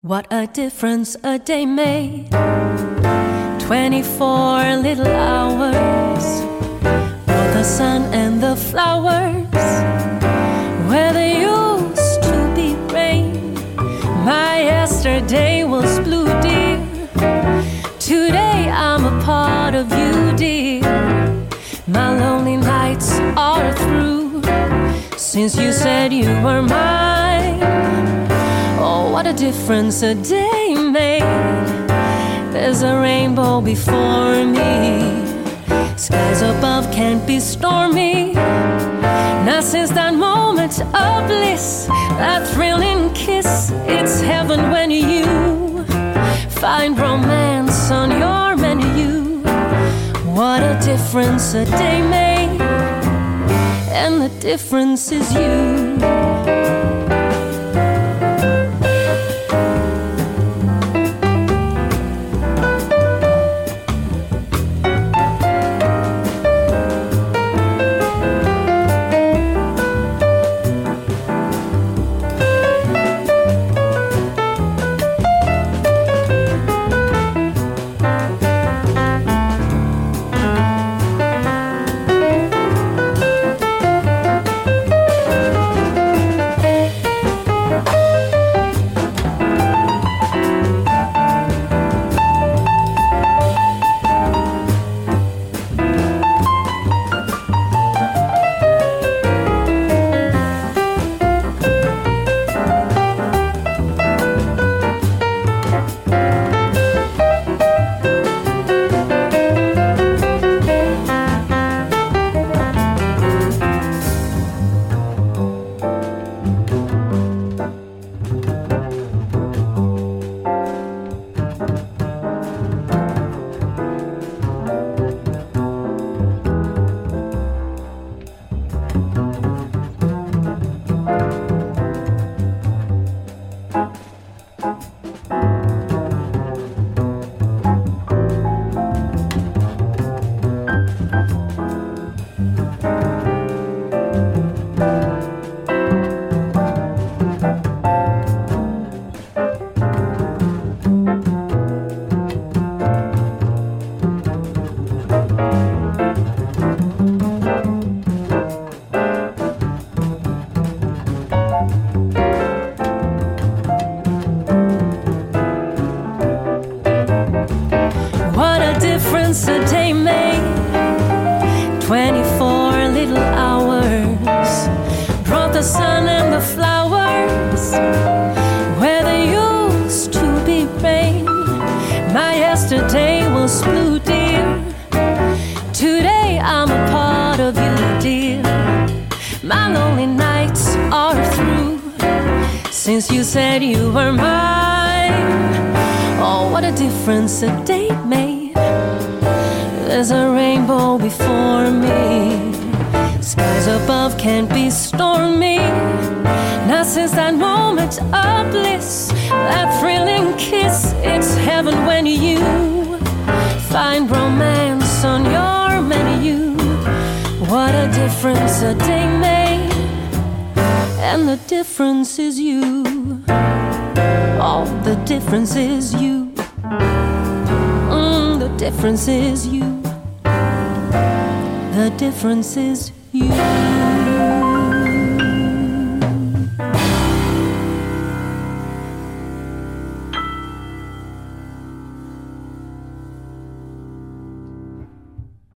What a difference a day made. 24 little hours for the sun and the flowers. Where there used to be rain, my yesterday was blue, dear. Today I'm a part of you, dear. My lonely nights are through since you said you were mine. Oh, what a difference a day made. There's a rainbow before me. Skies above can't be stormy. Now since that moment of bliss, that thrilling kiss, it's heaven when you find romance on your menu. What a difference a day made, and the difference is you. A day made. 24 little hours brought the sun and the flowers. Where there used to be rain, my yesterday was blue, dear. Today I'm a part of you, dear. My lonely nights are through since you said you were mine. Oh, what a difference a day made. There's a rainbow before me. Skies above can't be stormy. Now since that moment of bliss, that thrilling kiss, it's heaven when you find romance on your menu. What a difference a day made, and the difference is you. Oh, the difference is you. The difference is you. The difference is you.